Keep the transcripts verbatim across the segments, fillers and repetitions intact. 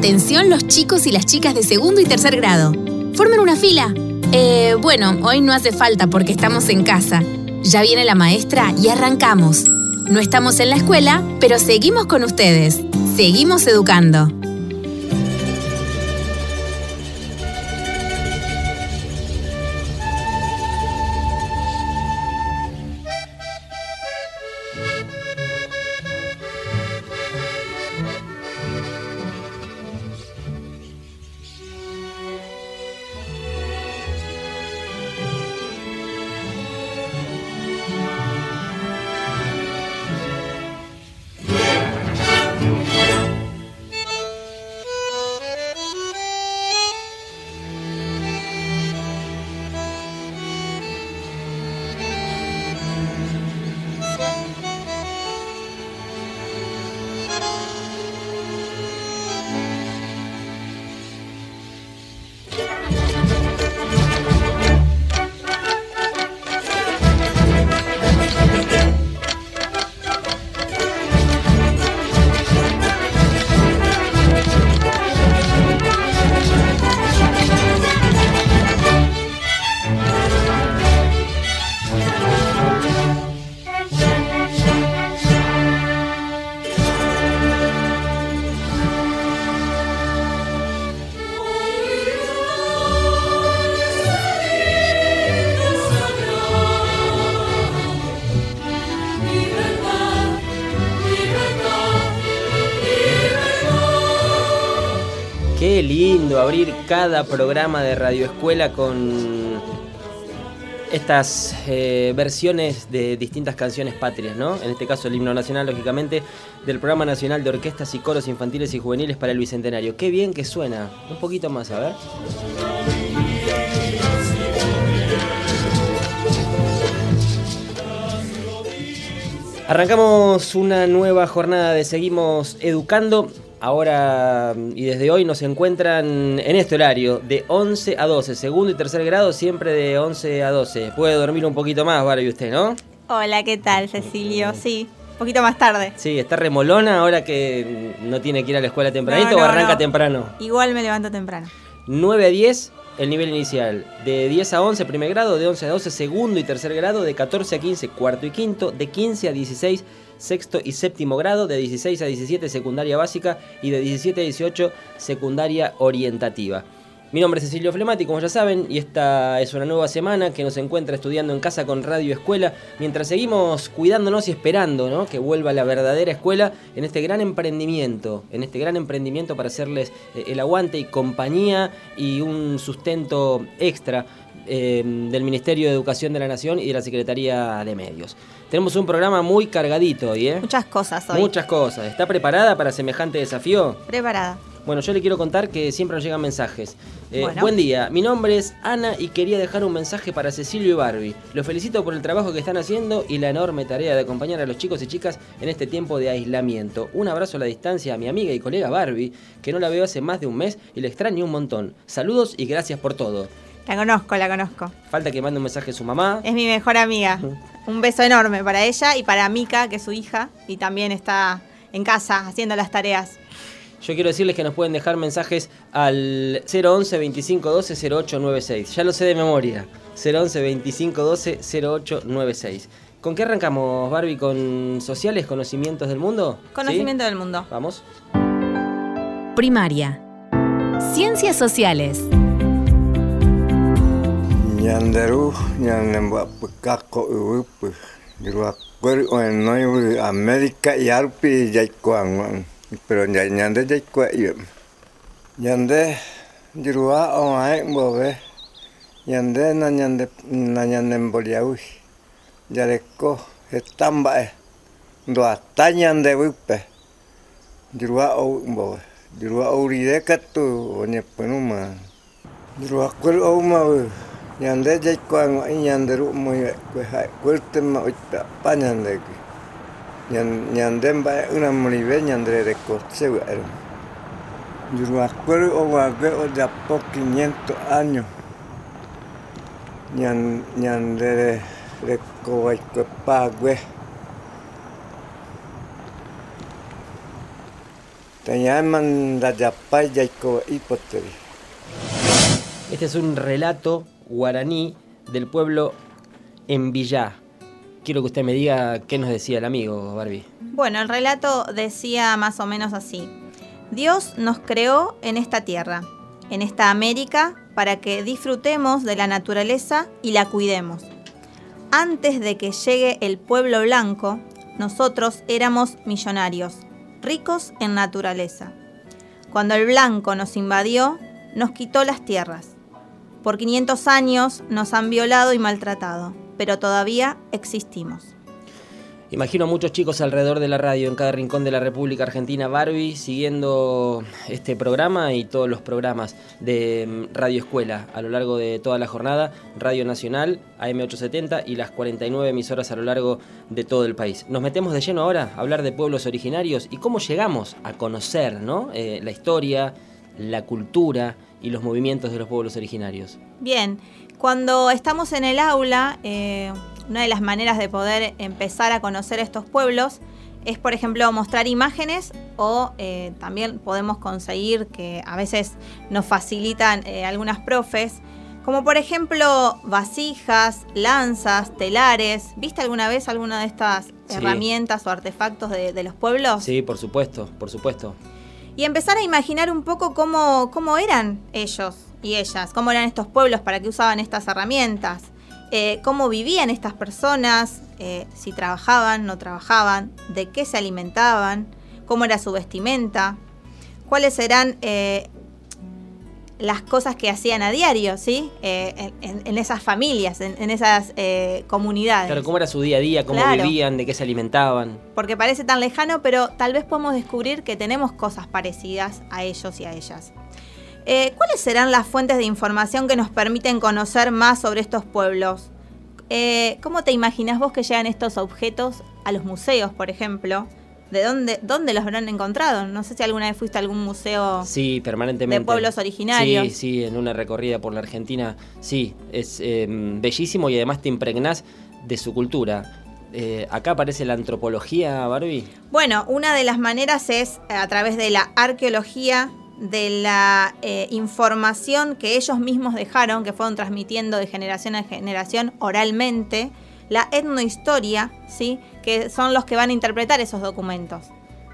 Atención los chicos y las chicas de segundo y tercer grado. Formen una fila. Eh, bueno, hoy no hace falta porque estamos en casa. Ya viene la maestra y arrancamos. No estamos en la escuela, pero seguimos con ustedes. Seguimos educando. Qué lindo abrir cada programa de Radio Escuela con estas eh, versiones de distintas canciones patrias, ¿no? En este caso el himno nacional, lógicamente, del Programa Nacional de Orquestas y Coros Infantiles y Juveniles para el Bicentenario. Qué bien que suena. Un poquito más, a ver. Arrancamos una nueva jornada de Seguimos Educando. Ahora y desde hoy nos encuentran en este horario de once a doce, segundo y tercer grado, siempre de once a doce. Puede dormir un poquito más, Barbie, usted, ¿no? Hola, ¿qué tal, Cecilio? Sí, un poquito más tarde. Sí, ¿está remolona ahora que no tiene que ir a la escuela tempranito no, no, o arranca no. temprano? Igual me levanto temprano. nueve a diez, el nivel inicial. De diez a once, primer grado. De once a doce, segundo y tercer grado. De catorce a quince, cuarto y quinto. De quince a dieciséis, sexto y séptimo grado. De dieciséis a diecisiete, secundaria básica. Y de diecisiete a dieciocho, secundaria orientativa. Mi nombre es Cecilio Flemati, como ya saben, y esta es una nueva semana que nos encuentra estudiando en casa con Radio Escuela, mientras seguimos cuidándonos y esperando, ¿no?, que vuelva la verdadera escuela en este gran emprendimiento, en este gran emprendimiento para hacerles eh, el aguante y compañía y un sustento extra eh, del Ministerio de Educación de la Nación y de la Secretaría de Medios. Tenemos un programa muy cargadito hoy, ¿eh? Muchas cosas hoy. Muchas cosas. ¿Está preparada para semejante desafío? Preparada. Bueno, yo le quiero contar que siempre nos llegan mensajes. Eh, bueno. Buen día, mi nombre es Ana y quería dejar un mensaje para Cecilio y Barbie. Los felicito por el trabajo que están haciendo y la enorme tarea de acompañar a los chicos y chicas en este tiempo de aislamiento. Un abrazo a la distancia a mi amiga y colega Barbie, que no la veo hace más de un mes y la extraño un montón. Saludos y gracias por todo. La conozco, la conozco. Falta que mande un mensaje a su mamá. Es mi mejor amiga. Un beso enorme para ella y para Mica, que es su hija, y también está en casa haciendo las tareas. Yo quiero decirles que nos pueden dejar mensajes al cero once, veinticinco doce, cero ocho nueve seis. Ya lo sé de memoria. cero once, veinticinco doce, cero ocho nueve seis. ¿Con qué arrancamos, Barbie? ¿Con sociales, conocimientos del mundo? Conocimiento ¿Sí? del mundo. Vamos. Primaria. Ciencias sociales. Yanderu, yanemba pekako urup, diruakur onoi Amerika yarpi jaikuang, pero yande jaikua yum. Yande dirua onai bobe, yande na yande na yande boliau, yareko etamba, doa tanyande upe, dirua o bobe, dirua uride katu onyepenuma, diruakur oma. Yande jaikuang yanderu muy kuha kurtema uta panandeki. Yan yandemba una molive yandere de cotseu. Yo acuerdo o guardé o de a poco quinientos años. Yan yandere de coaicopague. Tañaman Dayapay Yaiko Ipoteri. Este es un relato guaraní del pueblo Envillá. Quiero que usted me diga qué nos decía el amigo, Barbie. Bueno, el relato decía más o menos así. Dios nos creó en esta tierra, en esta América, para que disfrutemos de la naturaleza y la cuidemos. Antes de que llegue el pueblo blanco, nosotros éramos millonarios, ricos en naturaleza. Cuando el blanco nos invadió, nos quitó las tierras. Por quinientos años nos han violado y maltratado, pero todavía existimos. Imagino a muchos chicos alrededor de la radio, en cada rincón de la República Argentina, Barbie, siguiendo este programa y todos los programas de Radio Escuela a lo largo de toda la jornada, Radio Nacional, A M ochocientos setenta y las cuarenta y nueve emisoras a lo largo de todo el país. Nos metemos de lleno ahora a hablar de pueblos originarios y cómo llegamos a conocer, ¿no? eh, la historia, la cultura y los movimientos de los pueblos originarios. Bien, cuando estamos en el aula, eh, una de las maneras de poder empezar a conocer estos pueblos es, por ejemplo, mostrar imágenes o eh, también podemos conseguir, que a veces nos facilitan eh, algunas profes, como por ejemplo vasijas, lanzas, telares. ¿Viste alguna vez alguna de estas sí. herramientas o artefactos de, de los pueblos? Sí, por supuesto, por supuesto. Y empezar a imaginar un poco cómo, cómo eran ellos y ellas, cómo eran estos pueblos, para qué usaban estas herramientas, eh, cómo vivían estas personas, eh, si trabajaban, no trabajaban, de qué se alimentaban, cómo era su vestimenta, cuáles eran eh, las cosas que hacían a diario, ¿sí? Eh, en, en esas familias, en, en esas eh, comunidades. Claro, cómo era su día a día, cómo claro. vivían, de qué se alimentaban. Porque parece tan lejano, pero tal vez podemos descubrir que tenemos cosas parecidas a ellos y a ellas. Eh, ¿Cuáles serán las fuentes de información que nos permiten conocer más sobre estos pueblos? Eh, ¿Cómo te imaginas vos que llegan estos objetos a los museos, por ejemplo? ¿De dónde, dónde los habrán encontrado? No sé si alguna vez fuiste a algún museo sí, permanentemente. de pueblos originarios. Sí, sí, en una recorrida por la Argentina. Sí, es eh, bellísimo y además te impregnás de su cultura. Eh, ¿Acá aparece la antropología, Barbie? Bueno, una de las maneras es a través de la arqueología, de la eh, información que ellos mismos dejaron, que fueron transmitiendo de generación a generación oralmente, la etnohistoria, ¿sí? Que son los que van a interpretar esos documentos.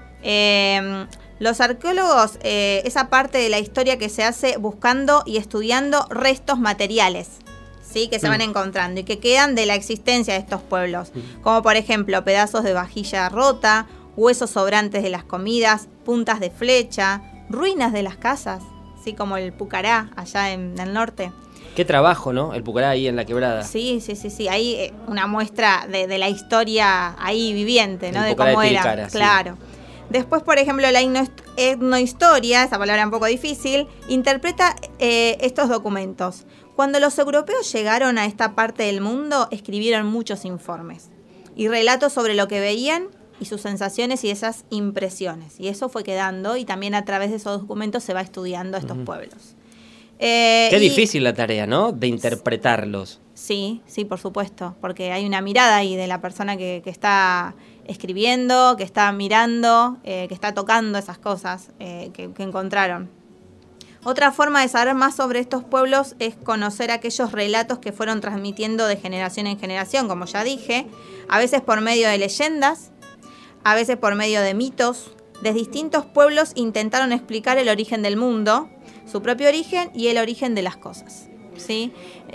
Eh, los arqueólogos, eh, esa parte de la historia que se hace buscando y estudiando restos materiales, ¿sí? Que se mm. van encontrando y que quedan de la existencia de estos pueblos, mm. como por ejemplo pedazos de vajilla rota, huesos sobrantes de las comidas, puntas de flecha, ruinas de las casas, ¿sí? Como el Pucará allá en el norte. Qué trabajo, ¿no? El Pucará ahí en la quebrada. Sí, sí, sí, sí. Ahí eh, una muestra de, de la historia ahí viviente, ¿no? El de Pucará cómo de era. Tilcara, claro. Sí. Después, por ejemplo, la etnohistoria, esa palabra un poco difícil, interpreta eh, estos documentos. Cuando los europeos llegaron a esta parte del mundo, escribieron muchos informes y relatos sobre lo que veían y sus sensaciones y esas impresiones. Y eso fue quedando, y también a través de esos documentos se va estudiando estos uh-huh. pueblos. Eh, Qué y, difícil la tarea, ¿no? De interpretarlos. Sí, sí, por supuesto, porque hay una mirada ahí de la persona que, que está escribiendo, que está mirando, eh, que está tocando esas cosas eh, que, que encontraron. Otra forma de saber más sobre estos pueblos es conocer aquellos relatos que fueron transmitiendo de generación en generación, como ya dije, a veces por medio de leyendas, a veces por medio de mitos. De distintos pueblos intentaron explicar el origen del mundo, su propio origen y el origen de las cosas, ¿sí?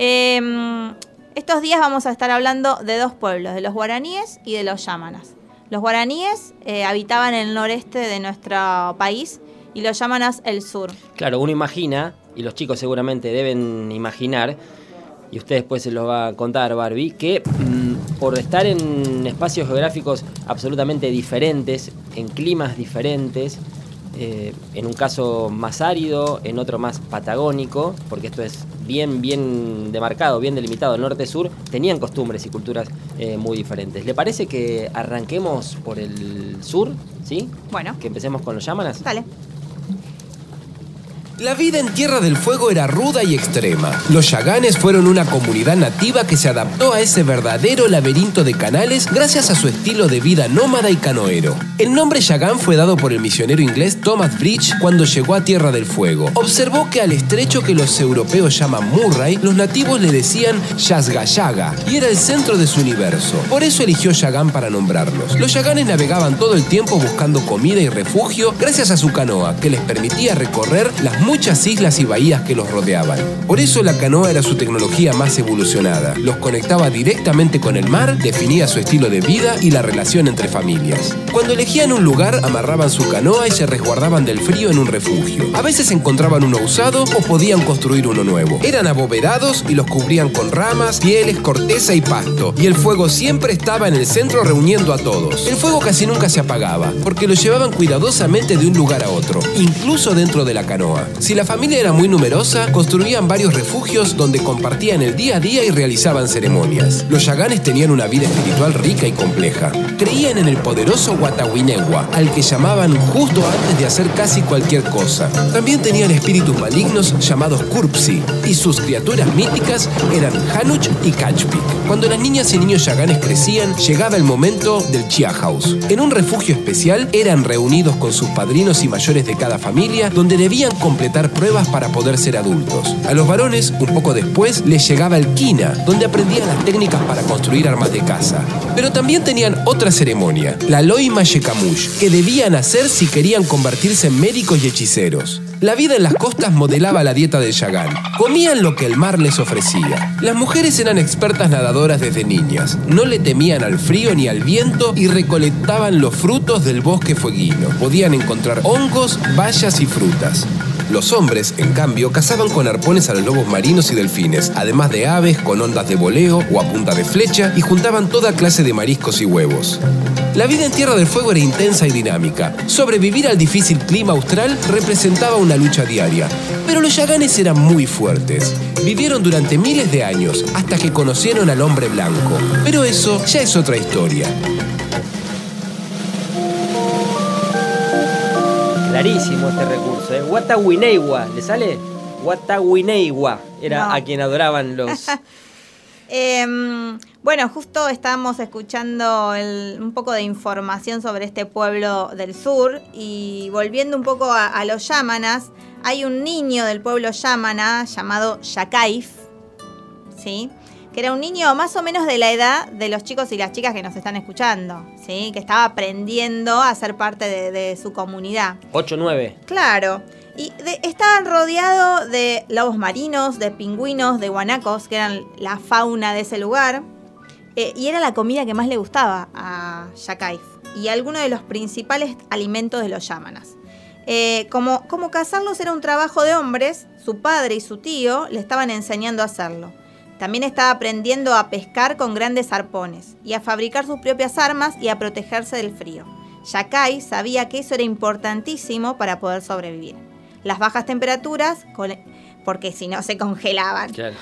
Eh, estos días vamos a estar hablando de dos pueblos, de los guaraníes y de los yámanas. Los guaraníes eh, habitaban en el noreste de nuestro país y los yámanas el sur. Claro, uno imagina, y los chicos seguramente deben imaginar, y usted después se lo va a contar, Barbie, que mmm, por estar en espacios geográficos absolutamente diferentes, en climas diferentes, eh, en un caso más árido, en otro más patagónico, porque esto es bien, bien demarcado, bien delimitado, norte-sur, tenían costumbres y culturas eh, muy diferentes. ¿Le parece que arranquemos por el sur? ¿Sí? Bueno. Que empecemos con los yámanas. Dale. La vida en Tierra del Fuego era ruda y extrema. Los yaganes fueron una comunidad nativa que se adaptó a ese verdadero laberinto de canales gracias a su estilo de vida nómada y canoero. El nombre yagán fue dado por el misionero inglés Thomas Bridge cuando llegó a Tierra del Fuego. Observó que al estrecho que los europeos llaman Murray, los nativos le decían Yasgayaga y era el centro de su universo. Por eso eligió yagán para nombrarlos. Los yaganes navegaban todo el tiempo buscando comida y refugio gracias a su canoa que les permitía recorrer las muchas islas y bahías que los rodeaban. Por eso la canoa era su tecnología más evolucionada. Los conectaba directamente con el mar, definía su estilo de vida y la relación entre familias. Cuando elegían un lugar, amarraban su canoa y se resguardaban del frío en un refugio. A veces encontraban uno usado o podían construir uno nuevo. Eran abovedados y los cubrían con ramas, pieles, corteza y pasto. Y el fuego siempre estaba en el centro reuniendo a todos. El fuego casi nunca se apagaba, porque lo llevaban cuidadosamente de un lugar a otro, incluso dentro de la canoa. Si la familia era muy numerosa, construían varios refugios donde compartían el día a día y realizaban ceremonias. Los yaganes tenían una vida espiritual rica y compleja. Creían en el poderoso Watawinewa, al que llamaban justo antes de hacer casi cualquier cosa. También tenían espíritus malignos llamados Kurpsi, y sus criaturas míticas eran Hanuch y Kachpik. Cuando las niñas y niños yaganes crecían, llegaba el momento del Chia House. En un refugio especial, eran reunidos con sus padrinos y mayores de cada familia, donde debían completar pruebas para poder ser adultos. A los varones, un poco después, les llegaba el Kina, donde aprendían las técnicas para construir armas de caza. Pero también tenían otra ceremonia, la Loima Yekamush, que debían hacer si querían convertirse en médicos y hechiceros. La vida en las costas modelaba la dieta del yagán. Comían lo que el mar les ofrecía. Las mujeres eran expertas nadadoras desde niñas. No le temían al frío ni al viento y recolectaban los frutos del bosque fueguino. Podían encontrar hongos, bayas y frutas. Los hombres, en cambio, cazaban con arpones a los lobos marinos y delfines, además de aves con ondas de voleo o a punta de flecha, y juntaban toda clase de mariscos y huevos. La vida en Tierra del Fuego era intensa y dinámica. Sobrevivir al difícil clima austral representaba una lucha diaria. Pero los yaganes eran muy fuertes. Vivieron durante miles de años, hasta que conocieron al hombre blanco. Pero eso ya es otra historia. Clarísimo este recurso, ¿eh? Watawinewa, ¿le sale? Watawinewa era no. A quien adoraban los... eh, bueno, justo estábamos escuchando el, un poco de información sobre este pueblo del sur y volviendo un poco a, a los yámanas, hay un niño del pueblo yámana llamado Yakaif, ¿sí? Que era un niño más o menos de la edad de los chicos y las chicas que nos están escuchando, ¿sí? Que estaba aprendiendo a ser parte de, de su comunidad. ocho, nueve. Claro. Y de, estaban rodeados de lobos marinos, de pingüinos, de guanacos, que eran la fauna de ese lugar. Eh, y era la comida que más le gustaba a Yakaif. Y alguno de los principales alimentos de los yámanas. Eh, como, como cazarlos era un trabajo de hombres, su padre y su tío le estaban enseñando a hacerlo. También estaba aprendiendo a pescar con grandes arpones y a fabricar sus propias armas y a protegerse del frío. Yakai sabía que eso era importantísimo para poder sobrevivir. Las bajas temperaturas, porque si no se congelaban. Claro.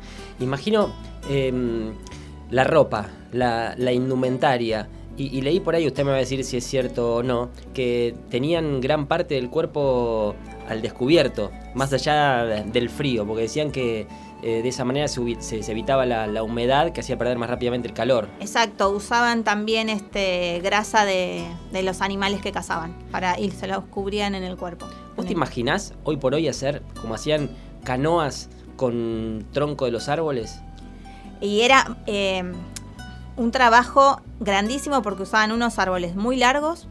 Imagino eh, la ropa, la, la indumentaria. Y, y leí por ahí, usted me va a decir si es cierto o no, que tenían gran parte del cuerpo al descubierto, más allá del frío, porque decían que eh, de esa manera se, se, se evitaba la, la humedad que hacía perder más rápidamente el calor. Exacto, usaban también este grasa de, de los animales que cazaban para y se los cubrían en el cuerpo. ¿Vos te imaginás hoy por hoy hacer como hacían canoas con tronco de los árboles? Y era eh, un trabajo grandísimo porque usaban unos árboles muy largos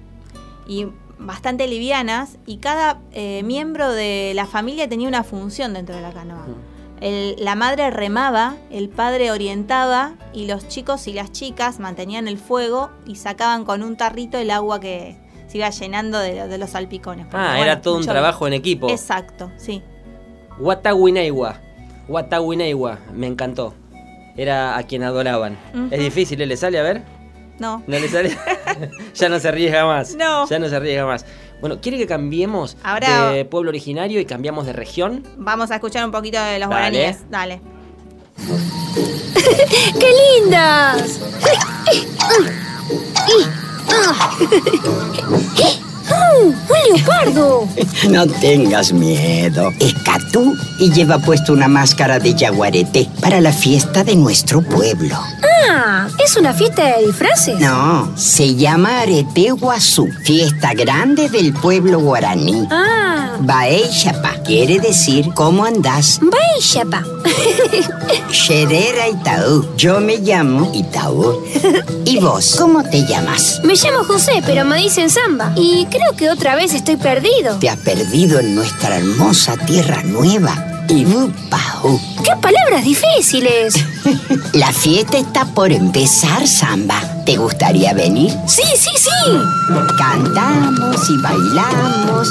y bastante livianas y cada eh, miembro de la familia tenía una función dentro de la canoa. El, la madre remaba, el padre orientaba y los chicos y las chicas mantenían el fuego y sacaban con un tarrito el agua que se iba llenando de, de los salpicones. Porque, ah, bueno, era todo un trabajo en equipo. Exacto, sí. Watawinewa, Watawinewa, me encantó. Era a quien adoraban. Uh-huh. Es difícil, ¿eh? ¿Le sale? A ver. No. ¿No le sale? Ya no se arriesga más. No. Ya no se arriesga más. Bueno, ¿quiere que cambiemos ahora de pueblo originario y cambiamos de región? Vamos a escuchar un poquito de los Dale. guaraníes. Dale. ¡Qué lindas! leopardo! No tengas miedo. Es Catú y lleva puesto una máscara de yaguareté para la fiesta de nuestro pueblo. Ah, ¿es una fiesta de disfraces? No, se llama Arete Guazú, fiesta grande del pueblo guaraní. Ah. Baeixapa quiere decir ¿cómo andás? Baeixapa. Xerera Itaú. Yo me llamo Itaú. ¿Y vos? ¿Cómo te llamas? Me llamo José, pero me dicen Samba. Y creo que otra vez estoy perdido. Te has perdido en nuestra hermosa tierra nueva. Ibupau. ¡Qué palabras difíciles! La fiesta está por empezar, Samba. ¿Te gustaría venir? ¡Sí, sí, sí! Cantamos y bailamos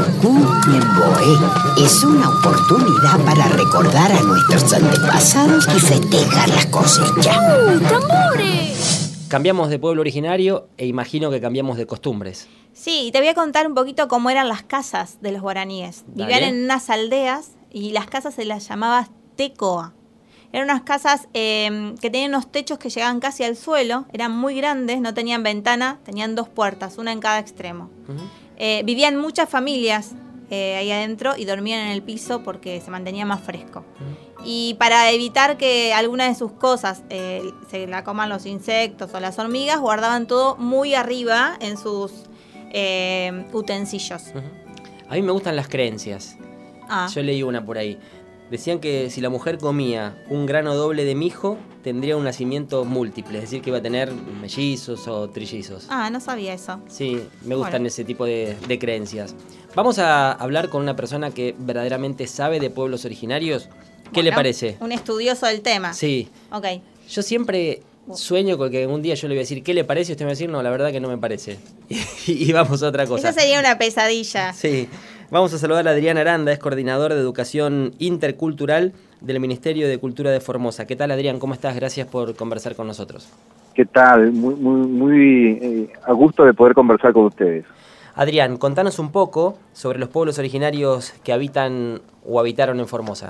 Yeroku-Boe. Es una oportunidad para recordar a nuestros antepasados y festejar las cosechas. ¡Uh, tambores! Cambiamos de pueblo originario e imagino que cambiamos de costumbres. Sí, te voy a contar un poquito cómo eran las casas de los guaraníes. Dale. Vivían en unas aldeas y las casas se las llamaba tecoa. Eran unas casas eh, que tenían unos techos que llegaban casi al suelo, eran muy grandes, no tenían ventana, tenían dos puertas, una en cada extremo. Uh-huh. Eh, vivían muchas familias eh, ahí adentro y dormían en el piso porque se mantenía más fresco. Uh-huh. Y para evitar que alguna de sus cosas eh, se la coman los insectos o las hormigas, guardaban todo muy arriba en sus eh, utensilios. Uh-huh. A mí me gustan las creencias. Ah. Yo leí una por ahí. Decían que si la mujer comía un grano doble de mijo, tendría un nacimiento múltiple, es decir, que iba a tener mellizos o trillizos. Ah, no sabía eso. Sí, me gustan bueno. ese tipo de, de creencias. Vamos a hablar con una persona que verdaderamente sabe de pueblos originarios. ¿Qué bueno, le parece? Un estudioso del tema. Sí. Ok. Yo siempre sueño con que un día yo le voy a decir, ¿qué le parece? Y usted me va a decir, no, la verdad que no me parece. Y, y vamos a otra cosa. Esa sería una pesadilla. Sí. Vamos a saludar a Adrián Aranda, es coordinador de Educación Intercultural del Ministerio de Cultura de Formosa. ¿Qué tal, Adrián? ¿Cómo estás? Gracias por conversar con nosotros. ¿Qué tal? Muy, muy, muy eh, a gusto de poder conversar con ustedes. Adrián, contanos un poco sobre los pueblos originarios que habitan o habitaron en Formosa.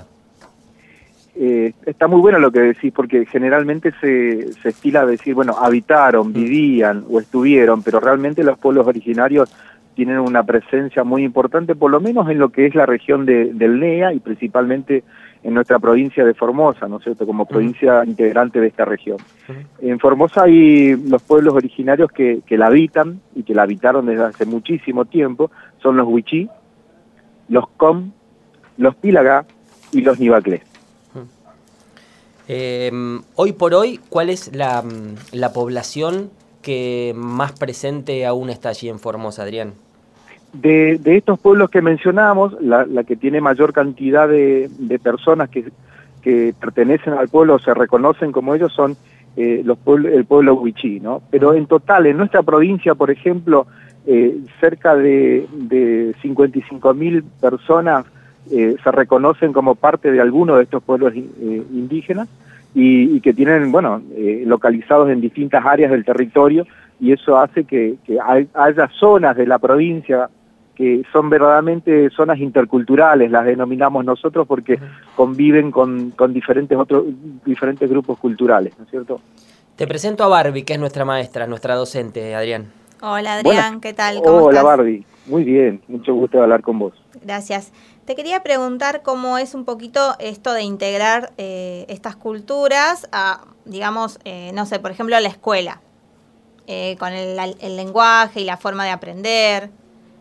Eh, está muy bueno lo que decís, porque generalmente se, se estila a decir, bueno, habitaron, vivían o estuvieron, pero realmente los pueblos originarios tienen una presencia muy importante, por lo menos en lo que es la región de, del N E A y principalmente en nuestra provincia de Formosa, ¿no es cierto?, como provincia uh-huh. integrante de esta región. Uh-huh. En Formosa hay los pueblos originarios que, que la habitan y que la habitaron desde hace muchísimo tiempo, son los Wichí, los Com, los Pilagá y los Nivaclés. Uh-huh. Eh, hoy por hoy, ¿cuál es la, la población que más presente aún está allí en Formosa, Adrián? De, de estos pueblos que mencionamos, la, la que tiene mayor cantidad de, de personas que, que pertenecen al pueblo, se reconocen como ellos, son eh, los pueblos, el pueblo Wichí, ¿no? Pero en total, en nuestra provincia, por ejemplo, eh, cerca de, de cincuenta y cinco mil personas eh, se reconocen como parte de alguno de estos pueblos eh, indígenas y, y que tienen, bueno, eh, localizados en distintas áreas del territorio, y eso hace que, que hay, haya zonas de la provincia que son verdaderamente zonas interculturales, las denominamos nosotros, porque uh-huh. conviven con, con diferentes otros diferentes grupos culturales, ¿no es cierto? Te presento a Barbie, que es nuestra maestra, nuestra docente, Adrián. Hola, Adrián, Buenas. ¿Qué tal? ¿Cómo Hola, estás? Barbie. Muy bien, mucho gusto de hablar con vos. Gracias. Te quería preguntar cómo es un poquito esto de integrar eh, estas culturas a, digamos, eh, no sé, por ejemplo, a la escuela, eh, con el, el lenguaje y la forma de aprender.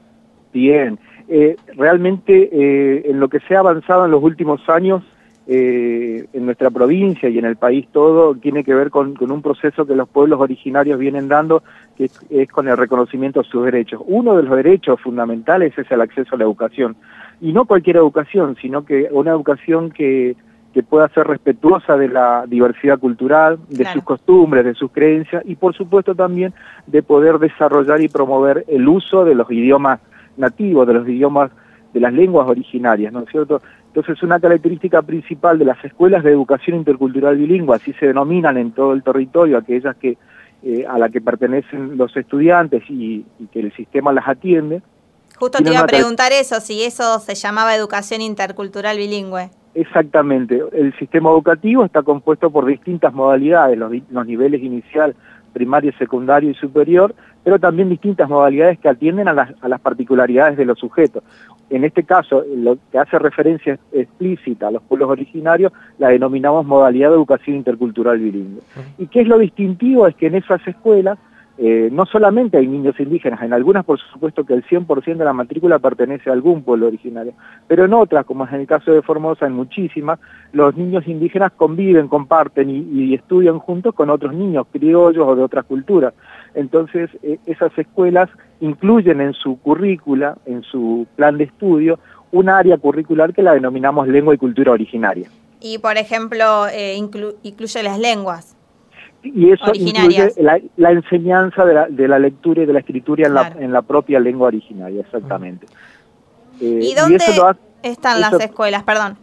Bien, eh, realmente eh, en lo que se ha avanzado en los últimos años eh, en nuestra provincia y en el país todo tiene que ver con, con un proceso que los pueblos originarios vienen dando, que es, es con el reconocimiento de sus derechos. Uno de los derechos fundamentales es el acceso a la educación, y no cualquier educación, sino que una educación que, que pueda ser respetuosa de la diversidad cultural, de claro. sus costumbres, de sus creencias, y por supuesto también de poder desarrollar y promover el uso de los idiomas nativos, de los idiomas, de las lenguas originarias, ¿no es cierto? Entonces, una característica principal de las escuelas de educación intercultural bilingüe, así se denominan en todo el territorio, aquellas que eh, a la que pertenecen los estudiantes y, y que el sistema las atiende. Justo te iba a preguntar eso, si eso se llamaba educación intercultural bilingüe. Exactamente. El sistema educativo está compuesto por distintas modalidades, los, los niveles inicial, primario, secundario y superior, pero también distintas modalidades que atienden a las, a las particularidades de los sujetos. En este caso, lo que hace referencia explícita a los pueblos originarios, la denominamos modalidad de educación intercultural bilingüe. ¿Y qué es lo distintivo? Es que en esas escuelas eh, no solamente hay niños indígenas, en algunas por supuesto que el cien por ciento de la matrícula pertenece a algún pueblo originario, pero en otras, como es en el caso de Formosa, en muchísimas, los niños indígenas conviven, comparten y, y estudian juntos con otros niños criollos o de otras culturas. Entonces, eh, esas escuelas incluyen en su currícula, en su plan de estudio, un área curricular que la denominamos lengua y cultura originaria. Y, por ejemplo, eh, inclu incluye las lenguas y eso incluye la, la enseñanza de la, de la lectura y de la escritura en, claro. la, en la propia lengua originaria, exactamente. Eh, ¿Y dónde y eso hace, están eso, las escuelas? Perdón.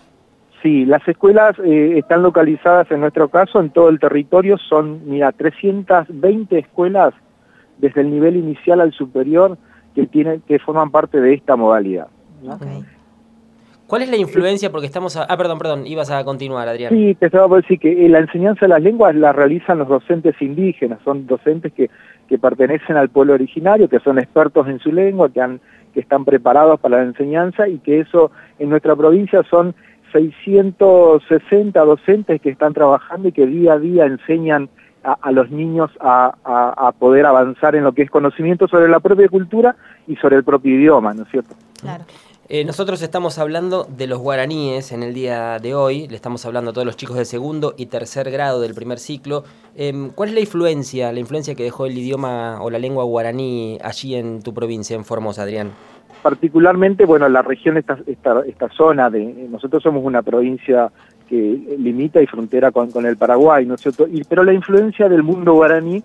Sí, las escuelas eh, están localizadas en nuestro caso en todo el territorio, son, mira, trescientas veinte escuelas desde el nivel inicial al superior que tienen que forman parte de esta modalidad, ¿no? Okay. ¿Cuál es la influencia? Porque estamos... A... Ah, perdón, perdón, ibas a continuar, Adrián. Sí, te estaba por decir que la enseñanza de las lenguas la realizan los docentes indígenas, son docentes que, que pertenecen al pueblo originario, que son expertos en su lengua, que, han, que están preparados para la enseñanza y que eso en nuestra provincia son seiscientos sesenta docentes que están trabajando y que día a día enseñan a, a los niños a, a, a poder avanzar en lo que es conocimiento sobre la propia cultura y sobre el propio idioma, ¿no es cierto? Claro. Eh, nosotros estamos hablando de los guaraníes en el día de hoy, le estamos hablando a todos los chicos de segundo y tercer grado del primer ciclo. Eh, ¿Cuál es la influencia, la influencia que dejó el idioma o la lengua guaraní allí en tu provincia, en Formosa, Adrián? Particularmente, bueno, la región, esta, esta, esta zona, de nosotros somos una provincia que limita y frontera con, con el Paraguay, ¿no es cierto? Y, pero la influencia del mundo guaraní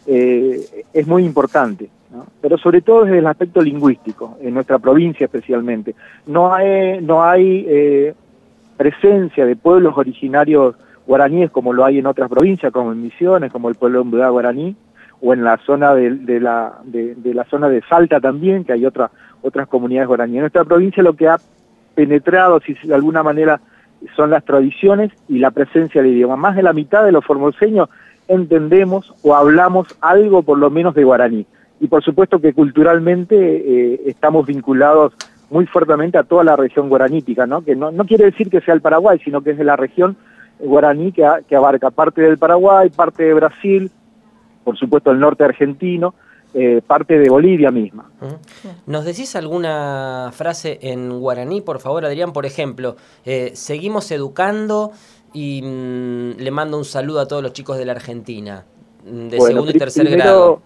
eh, es muy importante, ¿no? Pero sobre todo desde el aspecto lingüístico, en nuestra provincia especialmente. No hay, no hay eh, presencia de pueblos originarios guaraníes como lo hay en otras provincias, como en Misiones, como el pueblo Umbudá guaraní, o en la zona de, de, la, de, de la zona de Salta también, que hay otra, otras comunidades guaraníes. En nuestra provincia lo que ha penetrado, si de alguna manera, son las tradiciones y la presencia del idioma. Más de la mitad de los formoseños entendemos o hablamos algo por lo menos de guaraní. Y por supuesto que culturalmente eh, estamos vinculados muy fuertemente a toda la región guaranítica, ¿no? Que no, no quiere decir que sea el Paraguay, sino que es de la región guaraní que, a, que abarca parte del Paraguay, parte de Brasil, por supuesto el norte argentino, eh, parte de Bolivia misma. Uh-huh. ¿Nos decís alguna frase en guaraní, por favor, Adrián? Por ejemplo, eh, seguimos educando y mmm, le mando un saludo a todos los chicos de la Argentina, de bueno, segundo y tercer primero, grado.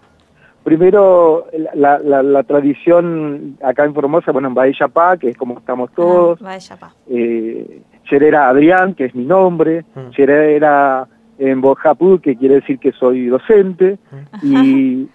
Primero, la, la, la tradición acá en Formosa, bueno, en Baeyapá, que es como estamos todos. Ah, Baeyapá. Eh, Cherera Adrián, que es mi nombre. Uh-huh. Cherera en Bojapú, que quiere decir que soy docente. Uh-huh. Y,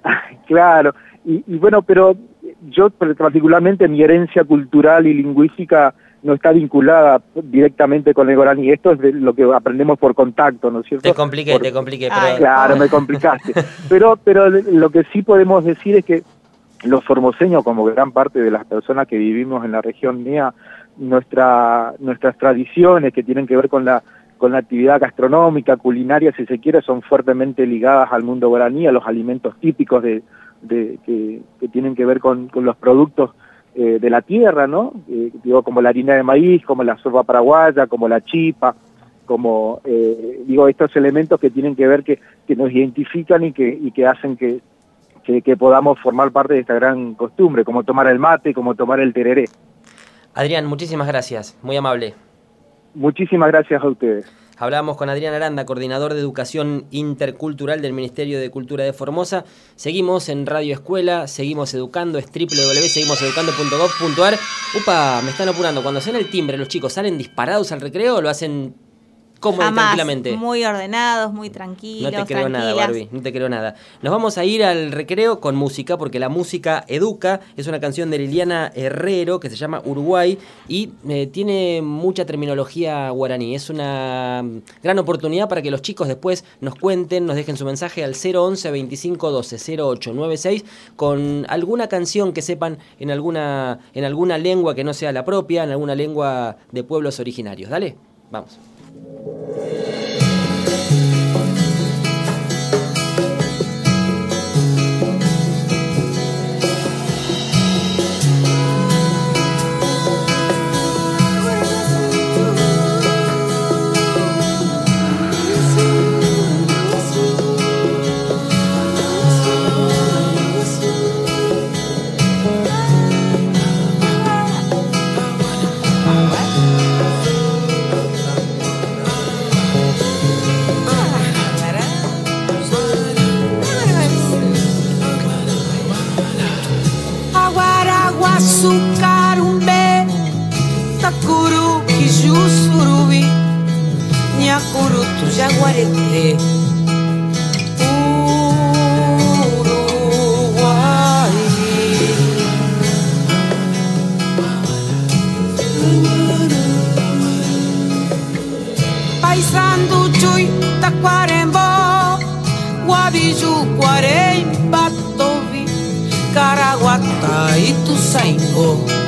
claro, y, y bueno, pero yo particularmente mi herencia cultural y lingüística no está vinculada directamente con el guaraní. Esto es de lo que aprendemos por contacto, ¿no es cierto? Te compliqué, por... te compliqué. Pero... Claro, me complicaste. pero, pero lo que sí podemos decir es que los formoseños, como gran parte de las personas que vivimos en la región mía, nuestra, nuestras tradiciones que tienen que ver con la, con la actividad gastronómica, culinaria, si se quiere, son fuertemente ligadas al mundo guaraní, a los alimentos típicos de, de, que, que tienen que ver con, con los productos Eh, de la tierra, ¿no? Eh, digo, como la harina de maíz, como la sopa paraguaya, como la chipa, como, eh, digo, estos elementos que tienen que ver, que, que nos identifican y que, y que hacen que, que, que podamos formar parte de esta gran costumbre, como tomar el mate, como tomar el tereré. Adrián, muchísimas gracias, muy amable. Muchísimas gracias a ustedes. Hablábamos con Adrián Aranda, coordinador de Educación Intercultural del Ministerio de Cultura de Formosa. Seguimos en Radio Escuela, seguimos educando, es doble u doble u doble u punto seguimos educando punto gob punto ar. Upa, me están apurando. Cuando suena el timbre, los chicos salen disparados al recreo o lo hacen cómodo y tranquilamente. Muy ordenados, muy tranquilos. No te creo tranquilas. nada, Barbie, no te creo nada. Nos vamos a ir al recreo con música, porque la música educa. Es una canción de Liliana Herrero que se llama Uruguay y eh, tiene mucha terminología guaraní. Es una gran oportunidad para que los chicos después nos cuenten, nos dejen su mensaje al cero once veinticinco doce cero ocho nueve seis con alguna canción que sepan en alguna, en alguna lengua que no sea la propia, en alguna lengua de pueblos originarios. Dale, vamos. Açucarumbe, Takuru, Kiju, Surubi, Nhacurutu, Jaguareté, Uruguai. Paissandu, Chui, Taquarembó, Guabiju, Guarém, Batovi, Caraguatá, Ituzaingó.